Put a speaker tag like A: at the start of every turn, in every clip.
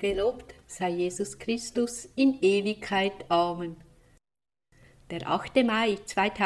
A: Gelobt sei Jesus Christus in Ewigkeit. Amen. Der 8. Mai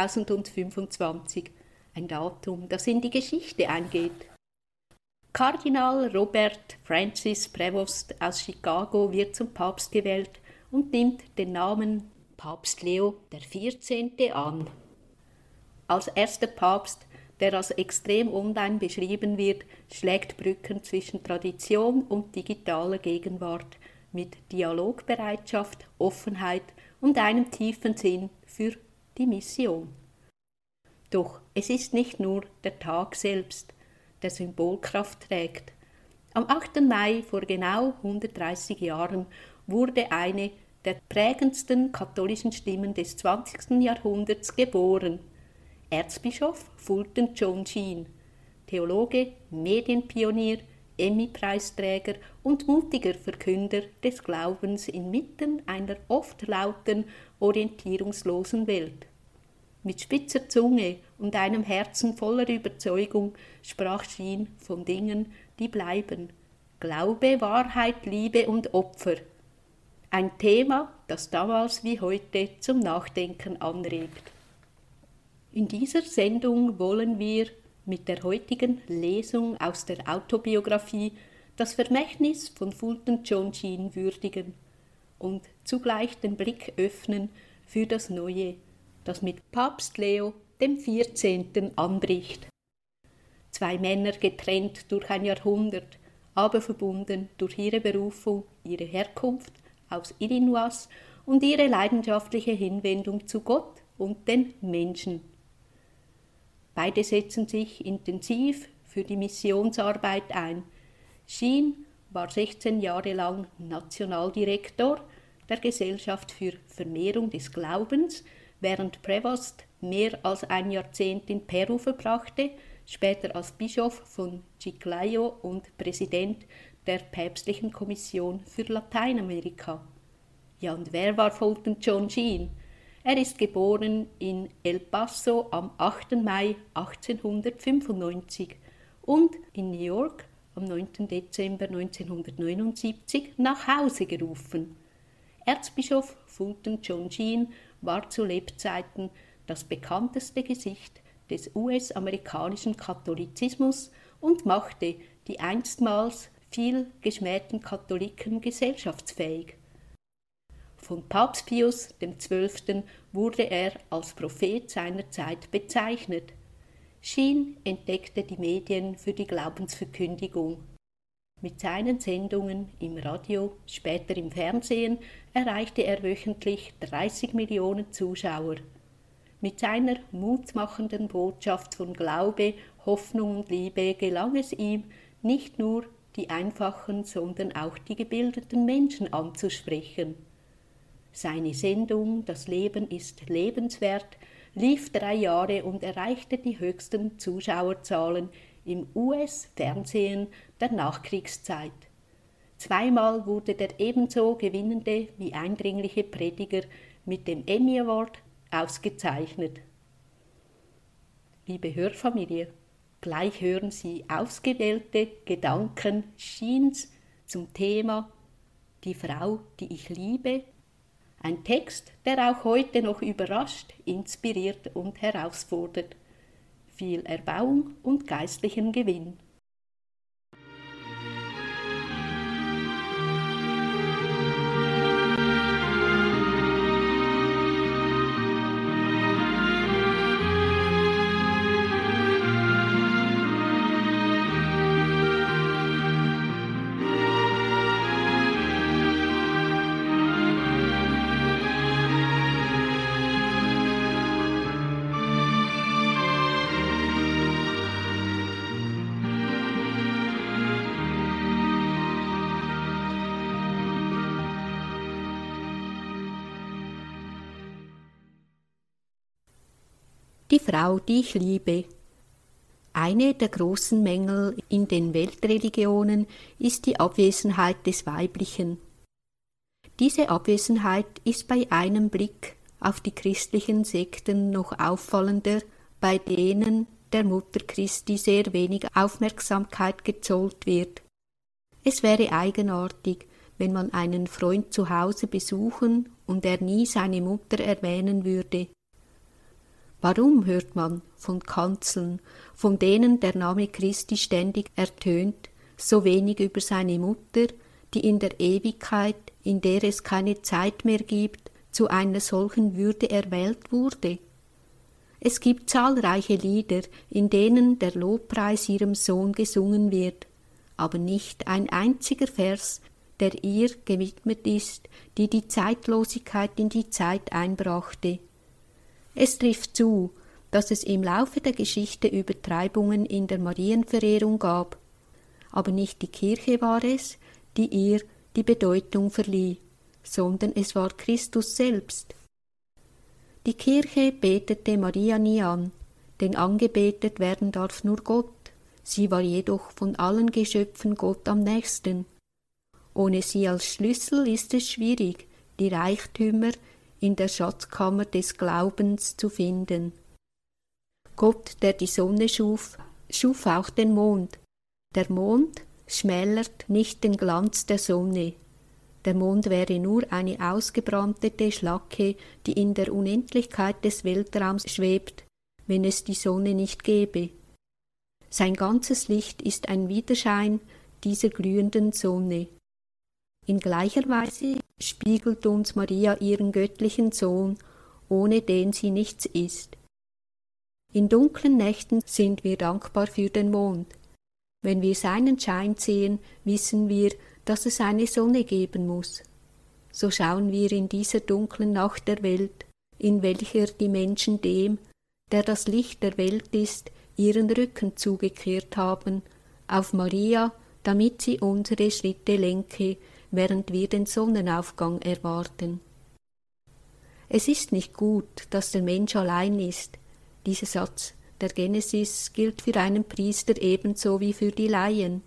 A: 2025, ein Datum, das in die Geschichte eingeht. Kardinal Robert Francis Prevost aus Chicago wird zum Papst gewählt und nimmt den Namen Papst Leo XIV. An. Als erster Papst, der als extrem online beschrieben wird, schlägt Brücken zwischen Tradition und digitaler Gegenwart mit Dialogbereitschaft, Offenheit und einem tiefen Sinn für die Mission. Doch es ist nicht nur der Tag selbst, der Symbolkraft trägt. Am 8. Mai vor genau 130 Jahren wurde eine der prägendsten katholischen Stimmen des 20. Jahrhunderts geboren. Erzbischof Fulton John Sheen, Theologe, Medienpionier, Emmy-Preisträger und mutiger Verkünder des Glaubens inmitten einer oft lauten, orientierungslosen Welt. Mit spitzer Zunge und einem Herzen voller Überzeugung sprach Sheen von Dingen, die bleiben. Glaube, Wahrheit, Liebe und Opfer. Ein Thema, das damals wie heute zum Nachdenken anregt. In dieser Sendung wollen wir mit der heutigen Lesung aus der Autobiografie das Vermächtnis von Fulton John Sheen würdigen und zugleich den Blick öffnen für das Neue, das mit Papst Leo XIV. Anbricht. Zwei Männer getrennt durch ein Jahrhundert, aber verbunden durch ihre Berufung, ihre Herkunft aus Illinois und ihre leidenschaftliche Hinwendung zu Gott und den Menschen. Beide setzen sich intensiv für die Missionsarbeit ein. Sheen war 16 Jahre lang Nationaldirektor der Gesellschaft für Vermehrung des Glaubens, während Prevost mehr als ein Jahrzehnt in Peru verbrachte, später als Bischof von Chiclayo und Präsident der Päpstlichen Kommission für Lateinamerika. Ja, und wer war Fulton John Sheen? Er ist geboren in El Paso am 8. Mai 1895 und in New York am 9. Dezember 1979 nach Hause gerufen. Erzbischof Fulton John Sheen war zu Lebzeiten das bekannteste Gesicht des US-amerikanischen Katholizismus und machte die einstmals viel geschmähten Katholiken gesellschaftsfähig. Von Papst Pius XII. Wurde er als Prophet seiner Zeit bezeichnet. Sheen entdeckte die Medien für die Glaubensverkündigung. Mit seinen Sendungen im Radio, später im Fernsehen, erreichte er wöchentlich 30 Millionen Zuschauer. Mit seiner mutmachenden Botschaft von Glaube, Hoffnung und Liebe gelang es ihm, nicht nur die einfachen, sondern auch die gebildeten Menschen anzusprechen. Seine Sendung »Das Leben ist lebenswert« lief 3 Jahre und erreichte die höchsten Zuschauerzahlen im US-Fernsehen der Nachkriegszeit. Zweimal wurde der ebenso gewinnende wie eindringliche Prediger mit dem Emmy Award ausgezeichnet. Liebe Hörfamilie, gleich hören Sie ausgewählte Gedanken Sheens zum Thema »Die Frau, die ich liebe«. Ein Text, der auch heute noch überrascht, inspiriert und herausfordert. Viel Erbauung und geistlichen Gewinn. Die Frau, die ich liebe. Eine der großen Mängel in den Weltreligionen ist die Abwesenheit des Weiblichen. Diese Abwesenheit ist bei einem Blick auf die christlichen Sekten noch auffallender, bei denen der Mutter Christi sehr wenig Aufmerksamkeit gezollt wird. Es wäre eigenartig, wenn man einen Freund zu Hause besuchen und er nie seine Mutter erwähnen würde. Warum hört man von Kanzeln, von denen der Name Christi ständig ertönt, so wenig über seine Mutter, die in der Ewigkeit, in der es keine Zeit mehr gibt, zu einer solchen Würde erwählt wurde? Es gibt zahlreiche Lieder, in denen der Lobpreis ihrem Sohn gesungen wird, aber nicht ein einziger Vers, der ihr gewidmet ist, die die Zeitlosigkeit in die Zeit einbrachte. Es trifft zu, dass es im Laufe der Geschichte Übertreibungen in der Marienverehrung gab, aber nicht die Kirche war es, die ihr die Bedeutung verlieh, sondern es war Christus selbst. Die Kirche betete Maria nie an, denn angebetet werden darf nur Gott, sie war jedoch von allen Geschöpfen Gott am nächsten. Ohne sie als Schlüssel ist es schwierig, die Reichtümer in der Schatzkammer des Glaubens zu finden. Gott, der die Sonne schuf, schuf auch den Mond. Der Mond schmälert nicht den Glanz der Sonne. Der Mond wäre nur eine ausgebrannte Schlacke, die in der Unendlichkeit des Weltraums schwebt, wenn es die Sonne nicht gäbe. Sein ganzes Licht ist ein Widerschein dieser glühenden Sonne. In gleicher Weise spiegelt uns Maria ihren göttlichen Sohn, ohne den sie nichts ist. In dunklen Nächten sind wir dankbar für den Mond. Wenn wir seinen Schein sehen, wissen wir, dass es eine Sonne geben muss. So schauen wir in dieser dunklen Nacht der Welt, in welcher die Menschen dem, der das Licht der Welt ist, ihren Rücken zugekehrt haben, auf Maria, damit sie unsere Schritte lenke, während wir den Sonnenaufgang erwarten. Es ist nicht gut, dass der Mensch allein ist. Dieser Satz der Genesis gilt für einen Priester ebenso wie für die Laien.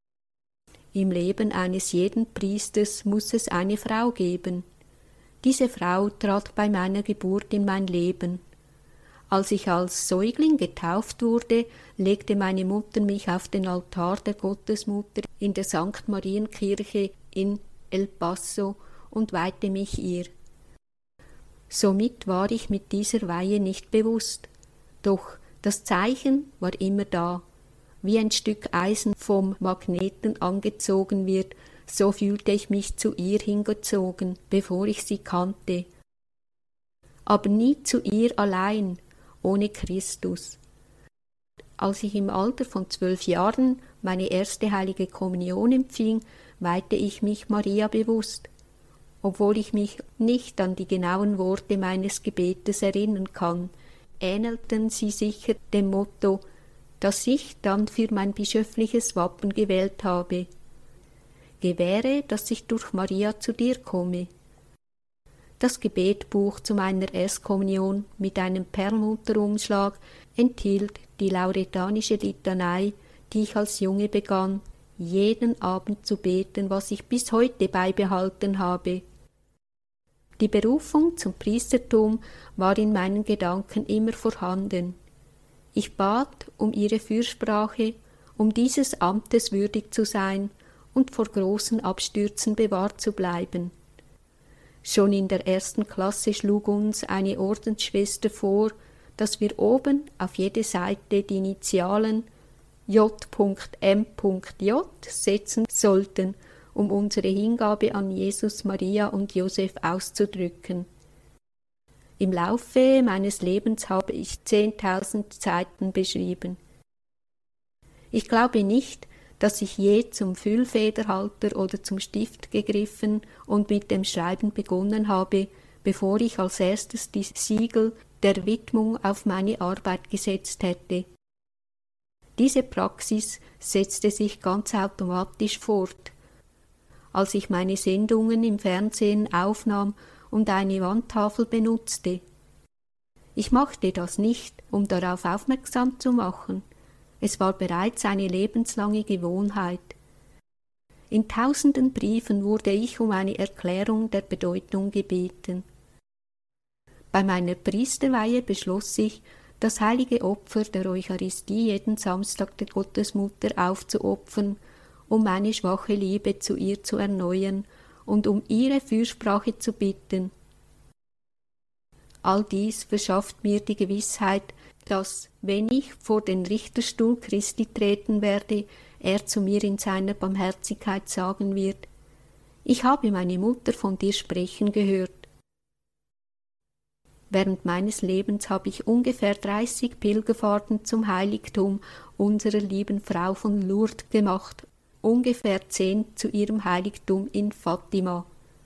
A: Im Leben eines jeden Priesters muss es eine Frau geben. Diese Frau trat bei meiner Geburt in mein Leben. Als ich als Säugling getauft wurde, legte meine Mutter mich auf den Altar der Gottesmutter in der St. Marienkirche in El Paso und weihte mich ihr. Somit war ich mit dieser Weihe nicht bewusst, doch das Zeichen war immer da. Wie ein Stück Eisen vom Magneten angezogen wird, so fühlte ich mich zu ihr hingezogen, bevor ich sie kannte. Aber nie zu ihr allein, ohne Christus. Als ich im Alter von 12 Jahren meine erste heilige Kommunion empfing, weihte ich mich Maria bewusst, obwohl ich mich nicht an die genauen Worte meines Gebetes erinnern kann, ähnelten sie sicher dem Motto, das ich dann für mein bischöfliches Wappen gewählt habe. Gewähre, dass ich durch Maria zu dir komme. Das Gebetbuch zu meiner Erstkommunion mit einem Perlmutterumschlag enthielt die lauretanische Litanei, die ich als Junge begann, jeden Abend zu beten, was ich bis heute beibehalten habe. Die Berufung zum Priestertum war in meinen Gedanken immer vorhanden. Ich bat um ihre Fürsprache, um dieses Amtes würdig zu sein und vor großen Abstürzen bewahrt zu bleiben. Schon in der 1. Klasse schlug uns eine Ordensschwester vor, dass wir oben auf jede Seite die Initialen J.M.J. setzen sollten, um unsere Hingabe an Jesus, Maria und Josef auszudrücken. Im Laufe meines Lebens habe ich 10.000 Seiten beschrieben. Ich glaube nicht, dass ich je zum Füllfederhalter oder zum Stift gegriffen und mit dem Schreiben begonnen habe, bevor ich als erstes die Siegel der Widmung auf meine Arbeit gesetzt hätte. Diese Praxis setzte sich ganz automatisch fort. Als ich meine Sendungen im Fernsehen aufnahm und eine Wandtafel benutzte. Ich machte das nicht, um darauf aufmerksam zu machen. Es war bereits eine lebenslange Gewohnheit. In tausenden Briefen wurde ich um eine Erklärung der Bedeutung gebeten. Bei meiner Priesterweihe beschloss ich, das heilige Opfer der Eucharistie jeden Samstag der Gottesmutter aufzuopfern um meine schwache Liebe zu ihr zu erneuern und um ihre Fürsprache zu bitten. All dies verschafft mir die Gewissheit, dass, wenn ich vor den Richterstuhl Christi treten werde, er zu mir in seiner Barmherzigkeit sagen wird: Ich habe meine Mutter von dir sprechen gehört. Während meines Lebens habe ich ungefähr 30 Pilgerfahrten zum Heiligtum unserer lieben Frau von Lourdes gemacht, ungefähr 10 zu ihrem Heiligtum in Fatima.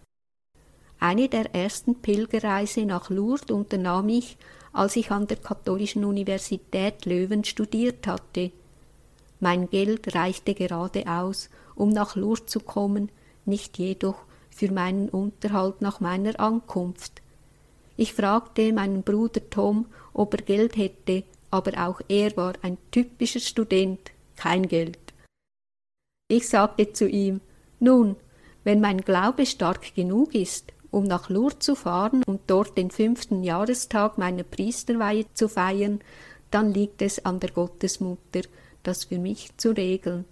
A: Eine der ersten Pilgerreise nach Lourdes unternahm ich, als ich an der Katholischen Universität Löwen studiert hatte. Mein Geld reichte gerade aus, um nach Lourdes zu kommen, nicht jedoch für meinen Unterhalt nach meiner Ankunft. Ich fragte meinen Bruder Tom, ob er Geld hätte, aber auch er war ein typischer Student, kein Geld. Ich sagte zu ihm: Nun, wenn mein Glaube stark genug ist, um nach Lourdes zu fahren und dort den 5. Jahrestag meiner Priesterweihe zu feiern, dann liegt es an der Gottesmutter, das für mich zu regeln.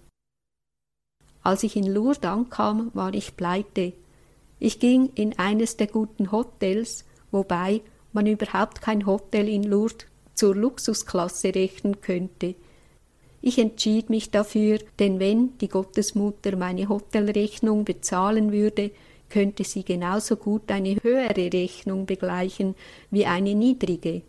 A: Als ich in Lourdes ankam, war ich pleite. Ich ging in eines der guten Hotels, wobei man überhaupt kein Hotel in Lourdes zur Luxusklasse rechnen könnte. Ich entschied mich dafür, denn wenn die Gottesmutter meine Hotelrechnung bezahlen würde, könnte sie genauso gut eine höhere Rechnung begleichen wie eine niedrige.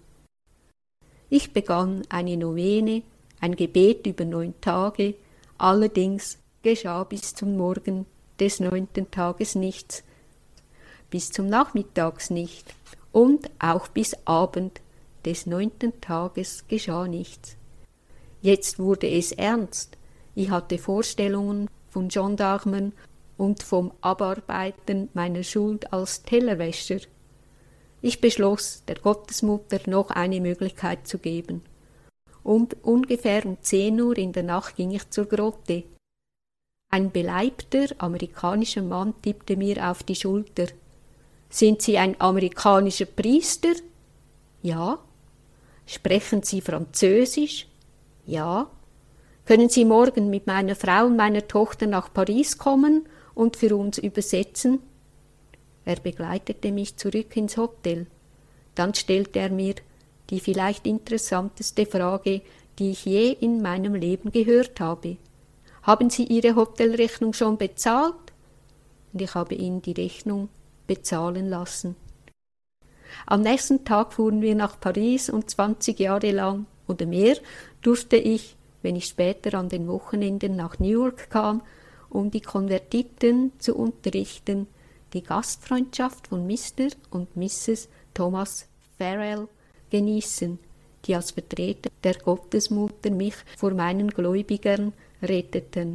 A: Ich begann eine Novene, ein Gebet über 9 Tage, allerdings geschah bis zum Morgen des 9. Tages nichts, bis zum Nachmittags nicht und auch bis Abend des 9. Tages geschah nichts. Jetzt wurde es ernst. Ich hatte Vorstellungen von Gendarmen und vom Abarbeiten meiner Schuld als Tellerwäscher. Ich beschloss, der Gottesmutter noch eine Möglichkeit zu geben. Ungefähr um 10 Uhr in der Nacht ging ich zur Grotte. Ein beleibter amerikanischer Mann tippte mir auf die Schulter. »Sind Sie ein amerikanischer Priester?« »Ja.« »Sprechen Sie Französisch?« »Ja.« »Können Sie morgen mit meiner Frau und meiner Tochter nach Paris kommen und für uns übersetzen?« Er begleitete mich zurück ins Hotel. Dann stellte er mir die vielleicht interessanteste Frage, die ich je in meinem Leben gehört habe. »Haben Sie Ihre Hotelrechnung schon bezahlt?« Und ich habe ihn die Rechnung bezahlen lassen. Am nächsten Tag fuhren wir nach Paris und 20 Jahre lang oder mehr durfte ich, wenn ich später an den Wochenenden nach New York kam, um die Konvertiten zu unterrichten, die Gastfreundschaft von Mr. und Mrs. Thomas Farrell genießen, die als Vertreter der Gottesmutter mich vor meinen Gläubigern retteten.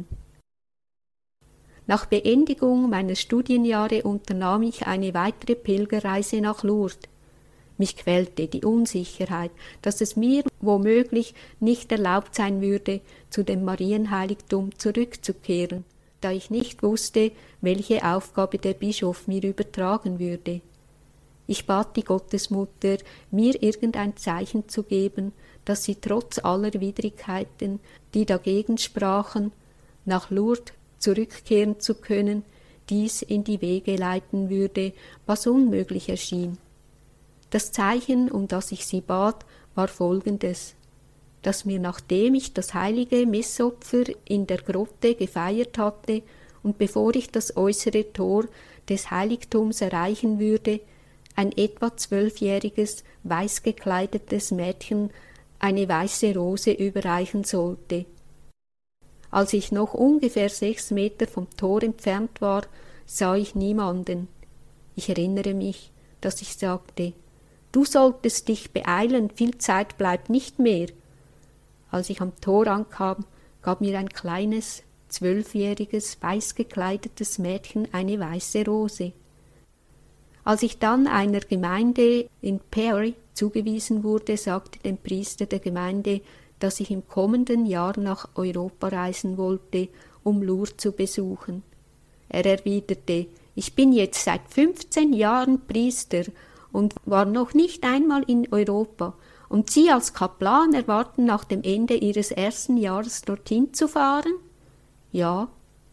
A: Nach Beendigung meiner Studienjahre unternahm ich eine weitere Pilgerreise nach Lourdes. Mich quälte die Unsicherheit, dass es mir womöglich nicht erlaubt sein würde, zu dem Marienheiligtum zurückzukehren, da ich nicht wusste, welche Aufgabe der Bischof mir übertragen würde. Ich bat die Gottesmutter, mir irgendein Zeichen zu geben, dass sie trotz aller Widrigkeiten, die dagegen sprachen, nach Lourdes zurückkehren zu können, dies in die Wege leiten würde, was unmöglich erschien. Das Zeichen, um das ich sie bat, war folgendes: dass mir, nachdem ich das heilige Messopfer in der Grotte gefeiert hatte und bevor ich das äußere Tor des Heiligtums erreichen würde, ein etwa 12-jähriges, weiß gekleidetes Mädchen eine weiße Rose überreichen sollte. Als ich noch ungefähr 6 Meter vom Tor entfernt war, sah ich niemanden. Ich erinnere mich, dass ich sagte: »Du solltest dich beeilen, viel Zeit bleibt nicht mehr.« Als ich am Tor ankam, gab mir ein kleines, 12-jähriges, weiß gekleidetes Mädchen eine weiße Rose. Als ich dann einer Gemeinde in Perry zugewiesen wurde, sagte dem Priester der Gemeinde, dass ich im kommenden Jahr nach Europa reisen wollte, um Lourdes zu besuchen. Er erwiderte: »Ich bin jetzt seit 15 Jahren Priester und war noch nicht einmal in Europa, und Sie als Kaplan erwarten nach dem Ende Ihres ersten Jahres dorthin zu fahren?« »Ja«,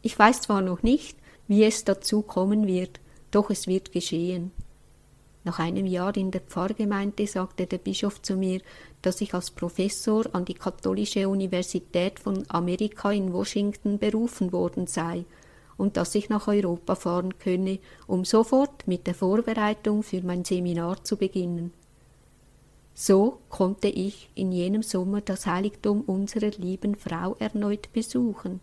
A: Ich weiß zwar noch nicht, wie es dazu kommen wird, doch es wird geschehen. Nach einem Jahr in der Pfarrgemeinde sagte der Bischof zu mir, dass ich als Professor an die Katholische Universität von Amerika in Washington berufen worden sei und dass ich nach Europa fahren könne, um sofort mit der Vorbereitung für mein Seminar zu beginnen. So konnte ich in jenem Sommer das Heiligtum unserer lieben Frau erneut besuchen.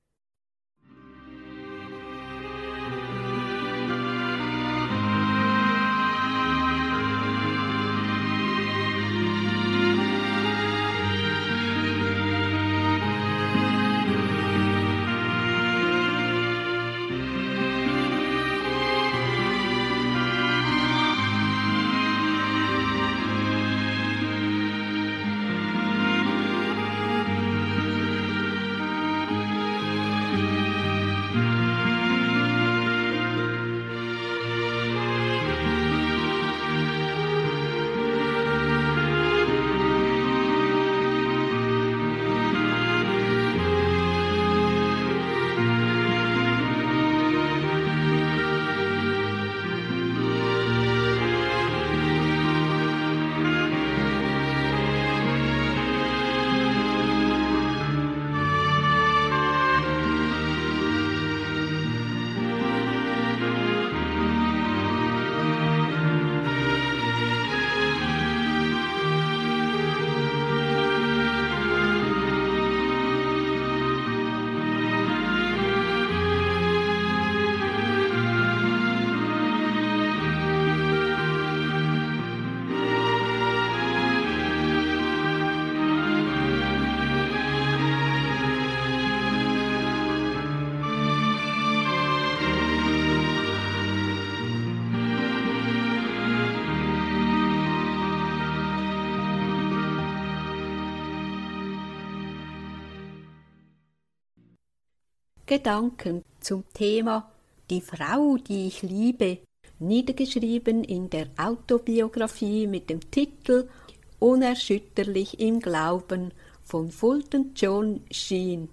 A: Gedanken zum Thema Die Frau, die ich liebe, niedergeschrieben in der Autobiografie mit dem Titel Unerschütterlich im Glauben von Fulton John Sheen.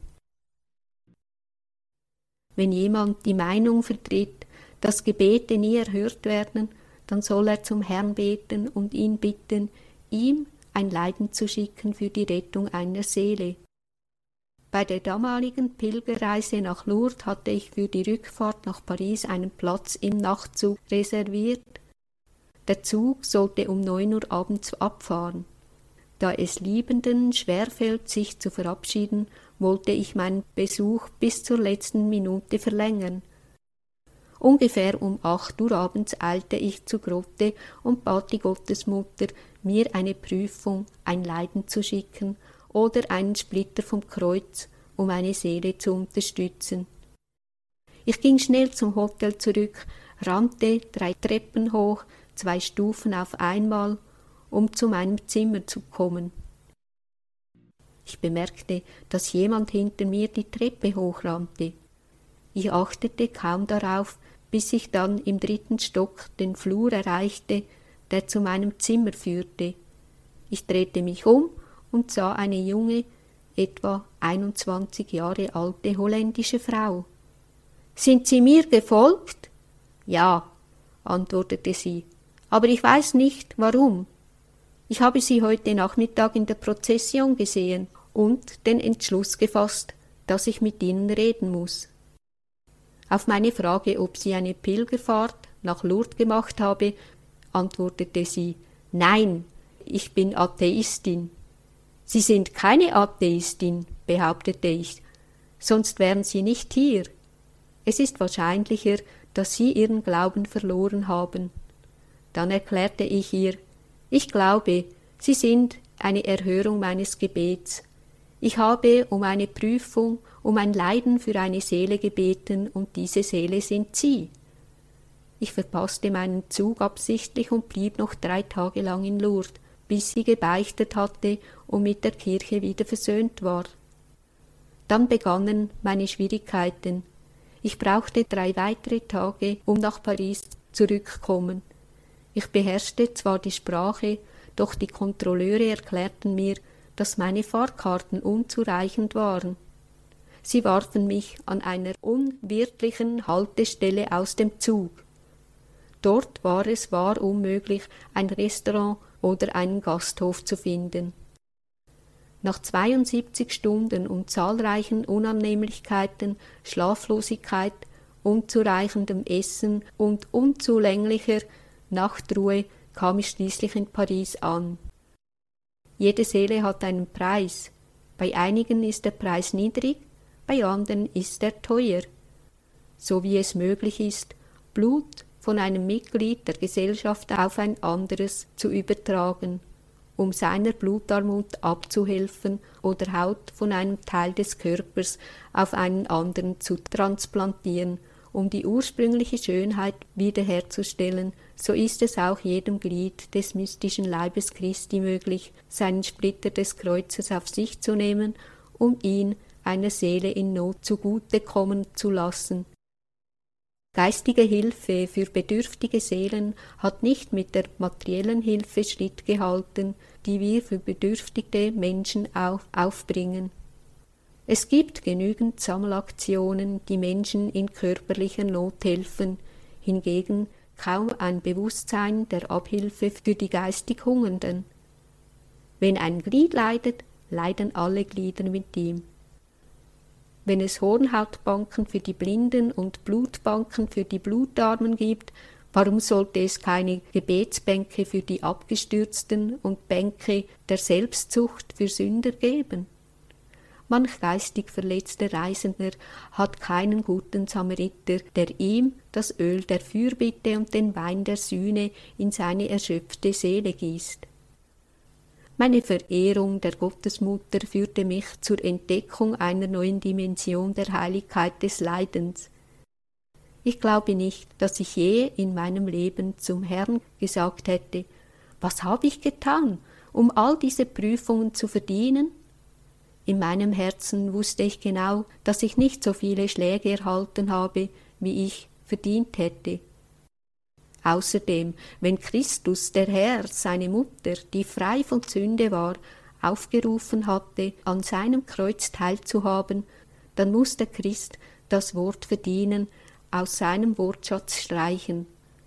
A: Wenn jemand die Meinung vertritt, dass Gebete nie erhört werden, dann soll er zum Herrn beten und ihn bitten, ihm ein Leiden zu schicken für die Rettung einer Seele. Bei der damaligen Pilgerreise nach Lourdes hatte ich für die Rückfahrt nach Paris einen Platz im Nachtzug reserviert. Der Zug sollte um 9 Uhr abends abfahren. Da es Liebenden schwerfällt, sich zu verabschieden, wollte ich meinen Besuch bis zur letzten Minute verlängern. Ungefähr um 8 Uhr abends eilte ich zur Grotte und bat die Gottesmutter, mir eine Prüfung, ein Leiden zu schicken oder einen Splitter vom Kreuz, um eine Seele zu unterstützen. Ich ging schnell zum Hotel zurück, rannte 3 Treppen hoch, 2 Stufen auf einmal, um zu meinem Zimmer zu kommen. Ich bemerkte, dass jemand hinter mir die Treppe hochrannte. Ich achtete kaum darauf, bis ich dann im 3. Stock den Flur erreichte, der zu meinem Zimmer führte. Ich drehte mich um und sah eine junge, etwa 21 Jahre alte holländische Frau. »Sind Sie mir gefolgt?« »Ja«, antwortete sie, »aber ich weiß nicht, warum. Ich habe Sie heute Nachmittag in der Prozession gesehen und den Entschluss gefasst, dass ich mit Ihnen reden muss.« Auf meine Frage, ob sie eine Pilgerfahrt nach Lourdes gemacht habe, antwortete sie, »Nein, ich bin Atheistin.« »Sie sind keine Atheistin«, behauptete ich, »sonst wären Sie nicht hier. Es ist wahrscheinlicher, dass Sie Ihren Glauben verloren haben.« Dann erklärte ich ihr, »Ich glaube, Sie sind eine Erhörung meines Gebets. Ich habe um eine Prüfung, um ein Leiden für eine Seele gebeten und diese Seele sind Sie.« Ich verpasste meinen Zug absichtlich und blieb noch 3 Tage lang in Lourdes, bis sie gebeichtet hatte und mit der Kirche wieder versöhnt war. Dann begannen meine Schwierigkeiten. Ich brauchte 3 weitere Tage, um nach Paris zurückzukommen. Ich beherrschte zwar die Sprache, doch die Kontrolleure erklärten mir, dass meine Fahrkarten unzureichend waren. Sie warfen mich an einer unwirtlichen Haltestelle aus dem Zug. Dort war es unmöglich, ein Restaurant oder einen Gasthof zu finden. Nach 72 Stunden und zahlreichen Unannehmlichkeiten, Schlaflosigkeit, unzureichendem Essen und unzulänglicher Nachtruhe kam ich schließlich in Paris an. Jede Seele hat einen Preis. Bei einigen ist der Preis niedrig, bei anderen ist er teuer. So wie es möglich ist, Blut von einem Mitglied der Gesellschaft auf ein anderes zu übertragen, um seiner Blutarmut abzuhelfen oder Haut von einem Teil des Körpers auf einen anderen zu transplantieren, um die ursprüngliche Schönheit wiederherzustellen, so ist es auch jedem Glied des mystischen Leibes Christi möglich, seinen Splitter des Kreuzes auf sich zu nehmen, um ihn einer Seele in Not zugute kommen zu lassen. Geistige Hilfe für bedürftige Seelen hat nicht mit der materiellen Hilfe Schritt gehalten, die wir für bedürftige Menschen aufbringen. Es gibt genügend Sammelaktionen, die Menschen in körperlicher Not helfen, hingegen kaum ein Bewusstsein der Abhilfe für die geistig Hungernden. Wenn ein Glied leidet, leiden alle Glieder mit ihm. Wenn es Hornhautbanken für die Blinden und Blutbanken für die Blutarmen gibt, warum sollte es keine Gebetsbänke für die Abgestürzten und Bänke der Selbstzucht für Sünder geben? Manch geistig verletzter Reisender hat keinen guten Samariter, der ihm das Öl der Fürbitte und den Wein der Sühne in seine erschöpfte Seele gießt. Meine Verehrung der Gottesmutter führte mich zur Entdeckung einer neuen Dimension der Heiligkeit des Leidens. Ich glaube nicht, dass ich je in meinem Leben zum Herrn gesagt hätte, was habe ich getan, um all diese Prüfungen zu verdienen? In meinem Herzen wusste ich genau, dass ich nicht so viele Schläge erhalten habe, wie ich verdient hätte. Außerdem, wenn Christus, der Herr, seine Mutter, die frei von Sünde war, aufgerufen hatte, an seinem Kreuz teilzuhaben, dann muss der Christ das Wort verdienen, aus seinem Wortschatz streichen.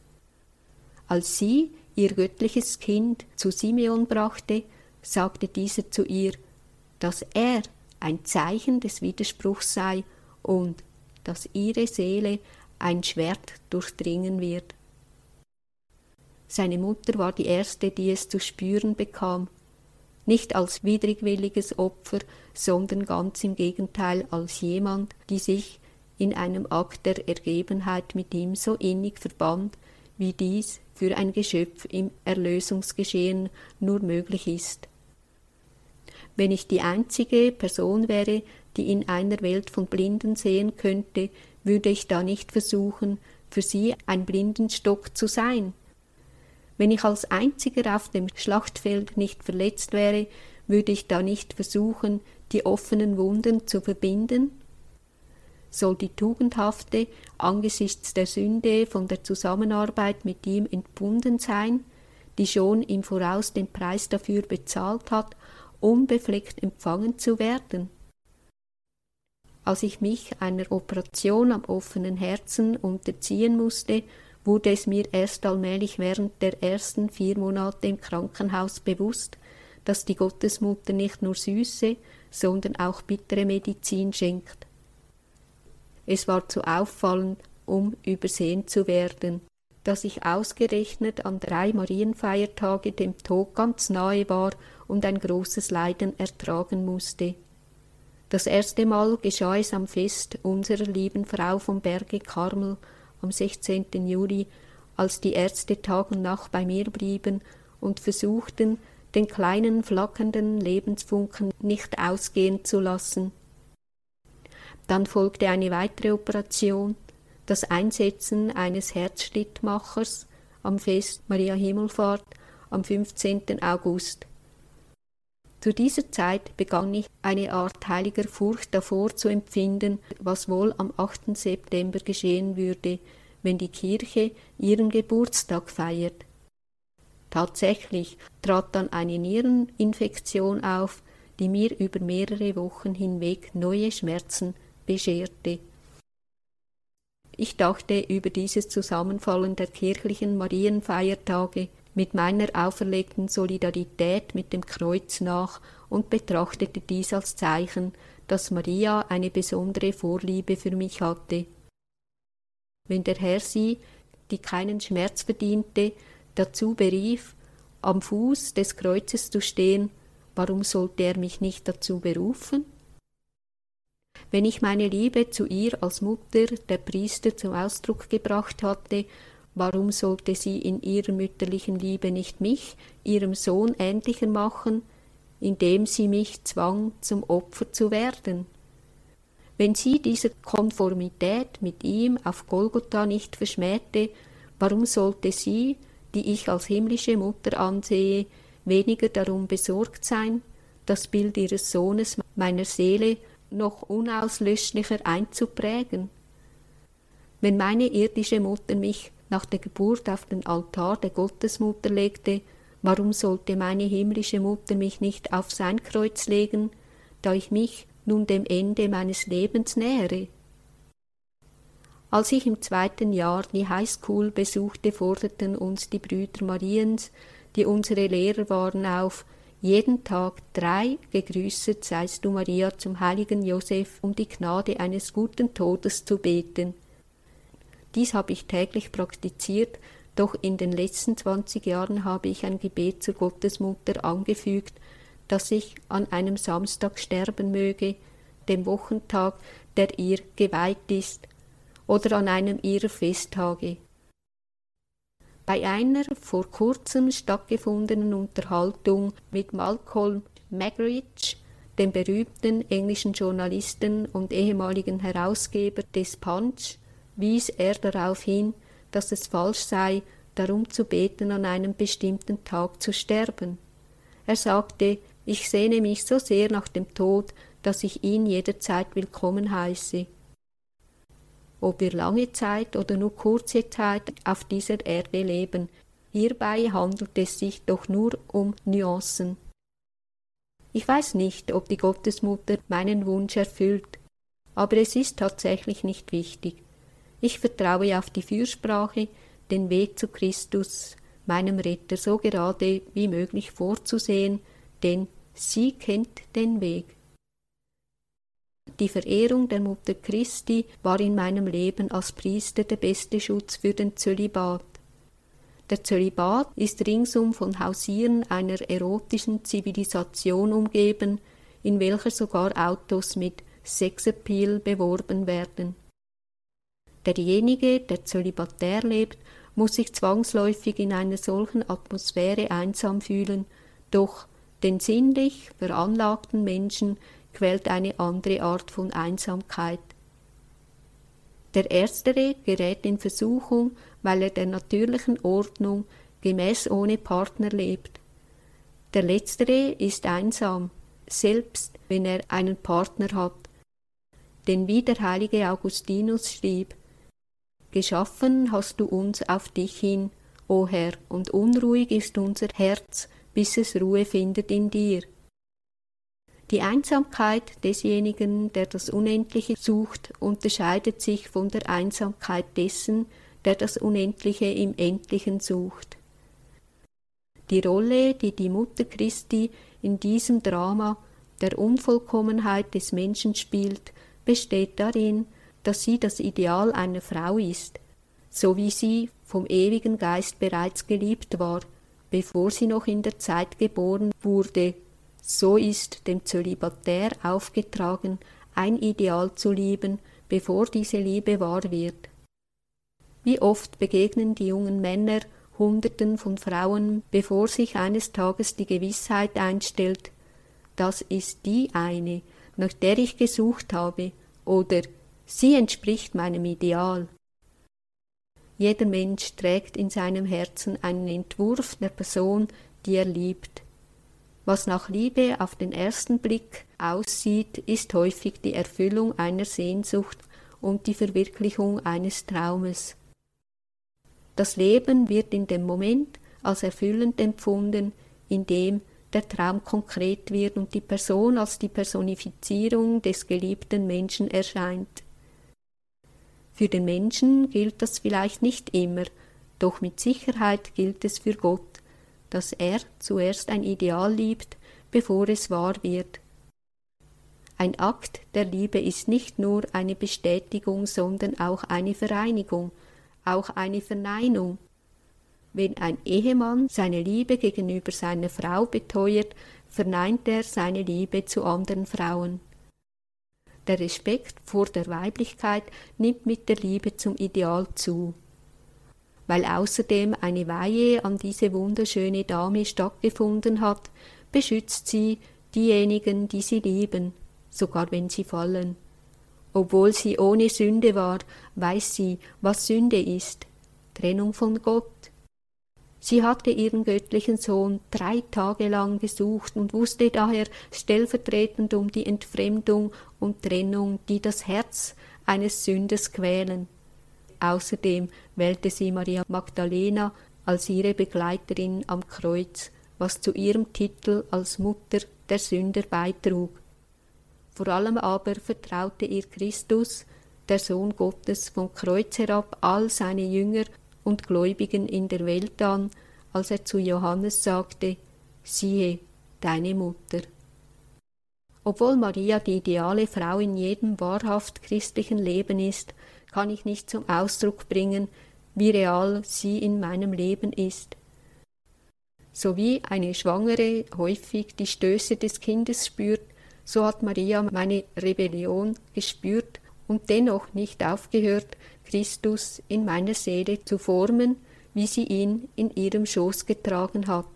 A: Als sie ihr göttliches Kind zu Simeon brachte, sagte dieser zu ihr, dass er ein Zeichen des Widerspruchs sei und dass ihre Seele ein Schwert durchdringen wird. Seine Mutter war die erste, die es zu spüren bekam, nicht als widrigwilliges Opfer, sondern ganz im Gegenteil als jemand, die sich in einem Akt der Ergebenheit mit ihm so innig verband, wie dies für ein Geschöpf im Erlösungsgeschehen nur möglich ist. Wenn ich die einzige Person wäre, die in einer Welt von Blinden sehen könnte, würde ich da nicht versuchen, für sie ein Blindenstock zu sein. Wenn ich als einziger auf dem Schlachtfeld nicht verletzt wäre, würde ich da nicht versuchen, die offenen Wunden zu verbinden? Soll die Tugendhafte angesichts der Sünde von der Zusammenarbeit mit ihm entbunden sein, die schon im Voraus den Preis dafür bezahlt hat, unbefleckt empfangen zu werden? Als ich mich einer Operation am offenen Herzen unterziehen musste, wurde es mir erst allmählich während der ersten 4 Monate im Krankenhaus bewusst, dass die Gottesmutter nicht nur süße, sondern auch bittere Medizin schenkt. Es war zu auffallend, um übersehen zu werden, dass ich ausgerechnet an 3 Marienfeiertage dem Tod ganz nahe war und ein großes Leiden ertragen musste. Das erste Mal geschah es am Fest unserer lieben Frau vom Berge Karmel am 16. Juli, als die Ärzte Tag und Nacht bei mir blieben und versuchten, den kleinen flackernden Lebensfunken nicht ausgehen zu lassen. Dann folgte eine weitere Operation, das Einsetzen eines Herzschrittmachers am Fest Maria Himmelfahrt am 15. August. Zu dieser Zeit begann ich eine Art heiliger Furcht davor zu empfinden, was wohl am 8. September geschehen würde, wenn die Kirche ihren Geburtstag feiert. Tatsächlich trat dann eine Niereninfektion auf, die mir über mehrere Wochen hinweg neue Schmerzen bescherte. Ich dachte über dieses Zusammenfallen der kirchlichen Marienfeiertage mit meiner auferlegten Solidarität mit dem Kreuz nach und betrachtete dies als Zeichen, dass Maria eine besondere Vorliebe für mich hatte. Wenn der Herr sie, die keinen Schmerz verdiente, dazu berief, am Fuß des Kreuzes zu stehen, warum sollte er mich nicht dazu berufen? Wenn ich meine Liebe zu ihr als Mutter der Priester zum Ausdruck gebracht hatte, warum sollte sie in ihrer mütterlichen Liebe nicht mich, ihrem Sohn, ähnlicher machen, indem sie mich zwang, zum Opfer zu werden? Wenn sie diese Konformität mit ihm auf Golgotha nicht verschmähte, warum sollte sie, die ich als himmlische Mutter ansehe, weniger darum besorgt sein, das Bild ihres Sohnes meiner Seele noch unauslöschlicher einzuprägen? Wenn meine irdische Mutter mich nach der Geburt auf den Altar der Gottesmutter legte, warum sollte meine himmlische Mutter mich nicht auf sein Kreuz legen, da ich mich nun dem Ende meines Lebens nähere? Als ich im 2. Jahr die Highschool besuchte, forderten uns die Brüder Mariens, die unsere Lehrer waren, auf, jeden Tag 3 gegrüßet seist du, Maria, zum heiligen Josef, um die Gnade eines guten Todes zu beten. Dies habe ich täglich praktiziert, doch in den letzten 20 Jahren habe ich ein Gebet zur Gottesmutter angefügt, dass ich an einem Samstag sterben möge, dem Wochentag, der ihr geweiht ist, oder an einem ihrer Festtage. Bei einer vor kurzem stattgefundenen Unterhaltung mit Malcolm Muggeridge, dem berühmten englischen Journalisten und ehemaligen Herausgeber des Punch, wies er darauf hin, dass es falsch sei, darum zu beten, an einem bestimmten Tag zu sterben. Er sagte, ich sehne mich so sehr nach dem Tod, dass ich ihn jederzeit willkommen heiße. Ob wir lange Zeit oder nur kurze Zeit auf dieser Erde leben, hierbei handelt es sich doch nur um Nuancen. Ich weiß nicht, ob die Gottesmutter meinen Wunsch erfüllt, aber es ist tatsächlich nicht wichtig. Ich vertraue auf die Fürsprache, den Weg zu Christus, meinem Retter, so gerade wie möglich vorzusehen, denn sie kennt den Weg. Die Verehrung der Mutter Christi war in meinem Leben als Priester der beste Schutz für den Zölibat. Der Zölibat ist ringsum von Hausieren einer erotischen Zivilisation umgeben, in welcher sogar Autos mit Sexappeal beworben werden. Derjenige, der zölibatär lebt, muss sich zwangsläufig in einer solchen Atmosphäre einsam fühlen, doch den sinnlich veranlagten Menschen quält eine andere Art von Einsamkeit. Der Erstere gerät in Versuchung, weil er der natürlichen Ordnung gemäß ohne Partner lebt. Der Letztere ist einsam, selbst wenn er einen Partner hat. Denn wie der heilige Augustinus schrieb, geschaffen hast du uns auf dich hin, o Herr, und unruhig ist unser Herz, bis es Ruhe findet in dir. Die Einsamkeit desjenigen, der das Unendliche sucht, unterscheidet sich von der Einsamkeit dessen, der das Unendliche im Endlichen sucht. Die Rolle, die die Mutter Christi in diesem Drama der Unvollkommenheit des Menschen spielt, besteht darin, dass sie das Ideal einer Frau ist, so wie sie vom ewigen Geist bereits geliebt war, bevor sie noch in der Zeit geboren wurde. So ist dem Zölibatär aufgetragen, ein Ideal zu lieben, bevor diese Liebe wahr wird. Wie oft begegnen die jungen Männer Hunderten von Frauen, bevor sich eines Tages die Gewissheit einstellt, das ist die eine, nach der ich gesucht habe, oder sie entspricht meinem Ideal. Jeder Mensch trägt in seinem Herzen einen Entwurf der Person, die er liebt. Was nach Liebe auf den ersten Blick aussieht, ist häufig die Erfüllung einer Sehnsucht und die Verwirklichung eines Traumes. Das Leben wird in dem Moment als erfüllend empfunden, in dem der Traum konkret wird und die Person als die Personifizierung des geliebten Menschen erscheint. Für den Menschen gilt das vielleicht nicht immer, doch mit Sicherheit gilt es für Gott, dass er zuerst ein Ideal liebt, bevor es wahr wird. Ein Akt der Liebe ist nicht nur eine Bestätigung, sondern auch eine Vereinigung, auch eine Verneinung. Wenn ein Ehemann seine Liebe gegenüber seiner Frau beteuert, verneint er seine Liebe zu anderen Frauen. Der Respekt vor der Weiblichkeit nimmt mit der Liebe zum Ideal zu. Weil außerdem eine Weihe an diese wunderschöne Dame stattgefunden hat, beschützt sie diejenigen, die sie lieben, sogar wenn sie fallen. Obwohl sie ohne Sünde war, weiß sie, was Sünde ist, Trennung von Gott. Sie hatte ihren göttlichen Sohn 3 Tage lang gesucht und wusste daher stellvertretend um die Entfremdung und Trennung, die das Herz eines Sünders quälen. Außerdem wählte sie Maria Magdalena als ihre Begleiterin am Kreuz, was zu ihrem Titel als Mutter der Sünder beitrug. Vor allem aber vertraute ihr Christus, der Sohn Gottes, vom Kreuz herab all seine Jünger und Gläubigen in der Welt an, als er zu Johannes sagte: Siehe, deine Mutter. Obwohl Maria die ideale Frau in jedem wahrhaft christlichen Leben ist, kann ich nicht zum Ausdruck bringen, wie real sie in meinem Leben ist. So wie eine Schwangere häufig die Stöße des Kindes spürt, so hat Maria meine Rebellion gespürt und dennoch nicht aufgehört, Christus in meiner Seele zu formen, wie sie ihn in ihrem Schoß getragen hat.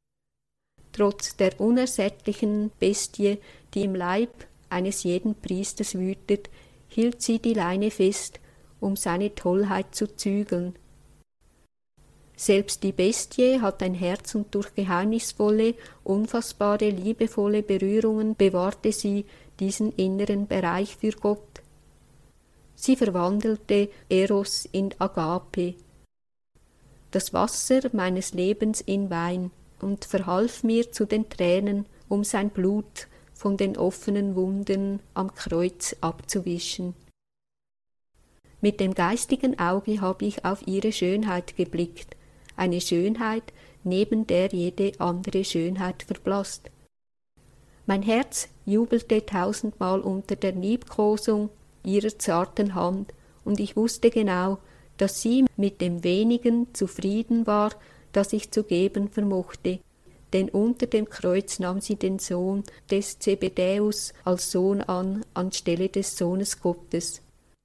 A: Trotz der unersättlichen Bestie, die im Leib eines jeden Priesters wütet, hielt sie die Leine fest, um seine Tollheit zu zügeln. Selbst die Bestie hat ein Herz und durch geheimnisvolle, unfassbare, liebevolle Berührungen bewahrte sie diesen inneren Bereich für Gott. Sie verwandelte Eros in Agape, das Wasser meines Lebens in Wein, und verhalf mir zu den Tränen, um sein Blut von den offenen Wunden am Kreuz abzuwischen. Mit dem geistigen Auge habe ich auf ihre Schönheit geblickt, eine Schönheit, neben der jede andere Schönheit verblasst. Mein Herz jubelte 1000-mal unter der Liebkosung ihrer zarten Hand, und ich wusste genau, dass sie mit dem wenigen zufrieden war, das ich zu geben vermochte, denn unter dem Kreuz nahm sie den Sohn des Zebedäus als Sohn an, anstelle des Sohnes Gottes.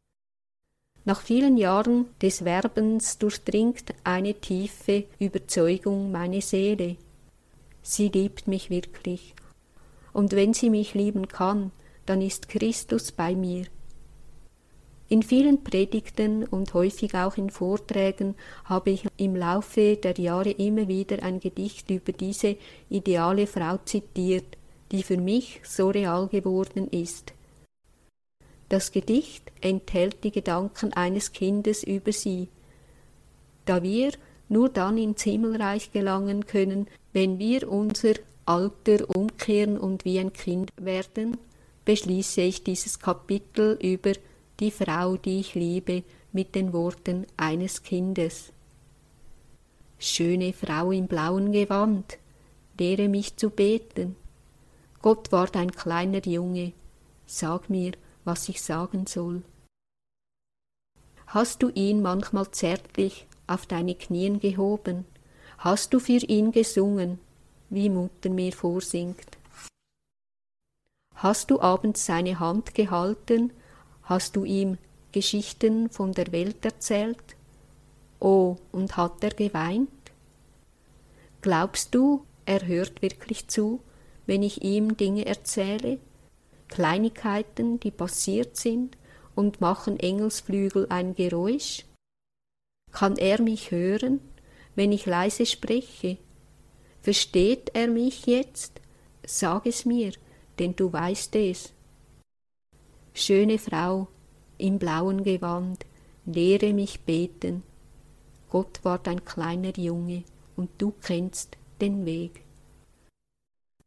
A: Nach vielen Jahren des Werbens durchdringt eine tiefe Überzeugung meine Seele. Sie liebt mich wirklich. Und wenn sie mich lieben kann, dann ist Christus bei mir. In vielen Predigten und häufig auch in Vorträgen habe ich im Laufe der Jahre immer wieder ein Gedicht über diese ideale Frau zitiert, die für mich so real geworden ist. Das Gedicht enthält die Gedanken eines Kindes über sie, da wir nur dann ins Himmelreich gelangen können, wenn wir unser Alter umkehren und wie ein Kind werden, beschließe ich dieses Kapitel über die Frau, die ich liebe, mit den Worten eines Kindes. Schöne Frau im blauen Gewand, lehre mich zu beten. Gott ward ein kleiner Junge, sag mir, was ich sagen soll. Hast du ihn manchmal zärtlich auf deine Knien gehoben? Hast du für ihn gesungen, wie Mutter mir vorsingt? Hast du abends seine Hand gehalten? Hast du ihm Geschichten von der Welt erzählt? Oh, und hat er geweint? Glaubst du, er hört wirklich zu, wenn ich ihm Dinge erzähle? Kleinigkeiten, die passiert sind, und machen Engelsflügel ein Geräusch? Kann er mich hören, wenn ich leise spreche? Versteht er mich jetzt? Sag es mir, denn du weißt es. Schöne Frau im blauen Gewand, lehre mich beten. Gott ward ein kleiner Junge, und du kennst den Weg.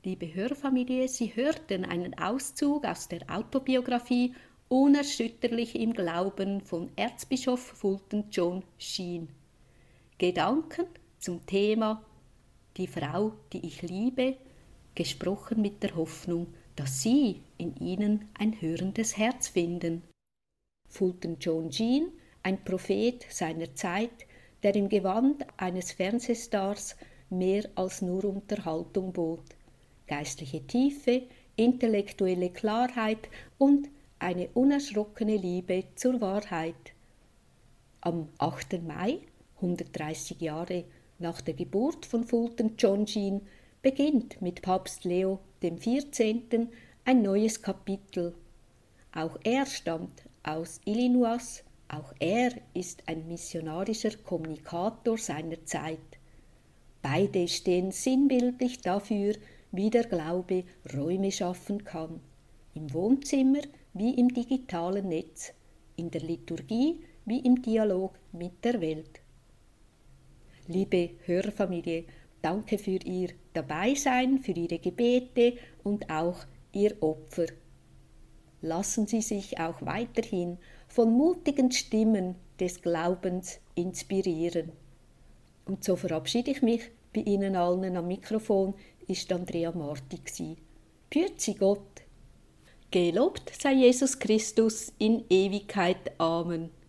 A: Liebe Hörfamilie, Sie hörten einen Auszug aus der Autobiografie Unerschütterlich im Glauben von Erzbischof Fulton John Sheen. Gedanken zum Thema Die Frau, die ich liebe, gesprochen mit der Hoffnung, dass Sie in ihnen ein hörendes Herz finden. Fulton John Sheen, ein Prophet seiner Zeit, der im Gewand eines Fernsehstars mehr als nur Unterhaltung bot. Geistliche Tiefe, intellektuelle Klarheit und eine unerschrockene Liebe zur Wahrheit. Am 8. Mai, 130 Jahre nach der Geburt von Fulton John Sheen, beginnt mit Papst Leo XIV. Ein neues Kapitel. Auch er stammt aus Illinois, auch er ist ein missionarischer Kommunikator seiner Zeit. Beide stehen sinnbildlich dafür, wie der Glaube Räume schaffen kann, im Wohnzimmer wie im digitalen Netz, in der Liturgie wie im Dialog mit der Welt. Liebe Hörfamilie, danke für Ihr Dabeisein, für Ihre Gebete und auch Ihr Opfer. Lassen Sie sich auch weiterhin von mutigen Stimmen des Glaubens inspirieren. Und so verabschiede ich mich bei Ihnen allen. Am Mikrofon ist Andrea Marti gsi. Pürzi Gott. Gelobt sei Jesus Christus in Ewigkeit. Amen.